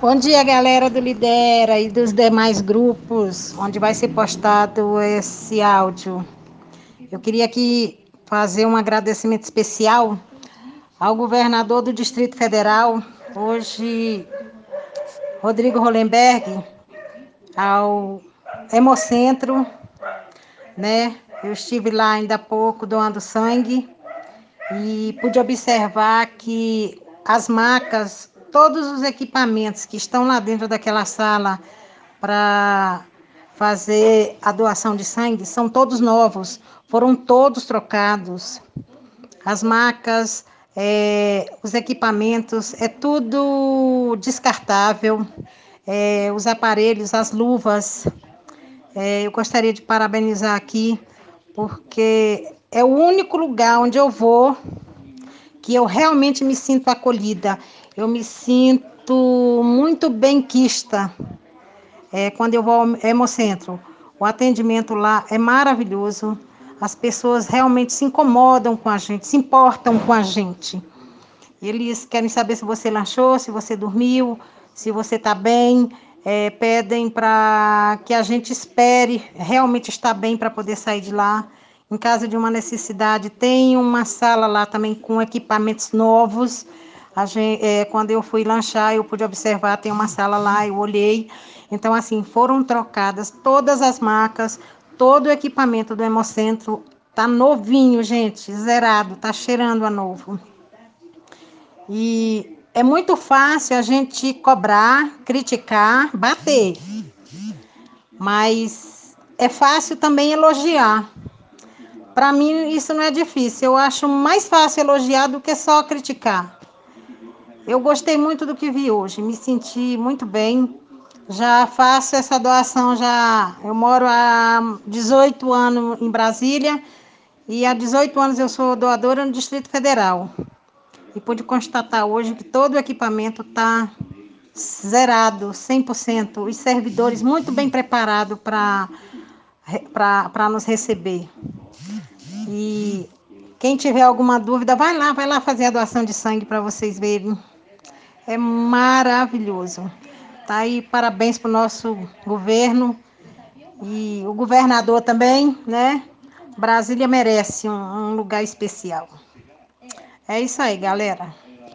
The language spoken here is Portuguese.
Bom dia, galera do Lidera e dos demais grupos onde vai ser postado esse áudio. Eu queria aqui fazer um agradecimento especial ao governador do Distrito Federal, hoje Rodrigo Hollenberg, ao Hemocentro, né? Eu estive lá ainda há pouco doando sangue e pude observar que as macas, todos os equipamentos que estão lá dentro daquela sala para fazer a doação de sangue são todos novos, foram todos trocados. As macas, os equipamentos, é tudo descartável, os aparelhos, as luvas. Eu gostaria de parabenizar aqui, porque é o único lugar onde eu vou que eu realmente me sinto acolhida, eu me sinto muito benquista. Quando eu vou ao Hemocentro, o atendimento lá é maravilhoso, as pessoas realmente se incomodam com a gente, se importam com a gente. Eles querem saber se você lanchou, se você dormiu, se você está bem, pedem para que a gente espere realmente estar bem para poder sair de lá. Em caso de uma necessidade, tem uma sala lá também com equipamentos novos. Quando eu fui lanchar, eu pude observar, tem uma sala lá, eu olhei. Então, assim, foram trocadas todas as marcas, todo o equipamento do Hemocentro tá novinho, gente, zerado, tá cheirando a novo. E é muito fácil a gente cobrar, criticar, bater, mas é fácil também elogiar. Para mim, isso não é difícil. Eu acho mais fácil elogiar do que só criticar. Eu gostei muito do que vi hoje, me senti muito bem. Já faço essa doação, eu moro há 18 anos em Brasília e há 18 anos eu sou doadora no Distrito Federal. E pude constatar hoje que todo o equipamento está zerado, 100%. Os servidores muito bem preparados para nos receber. E quem tiver alguma dúvida, vai lá fazer a doação de sangue para vocês verem. É maravilhoso. Tá aí, parabéns para o nosso governo e o governador também, né? Brasília merece um lugar especial. É isso aí, galera.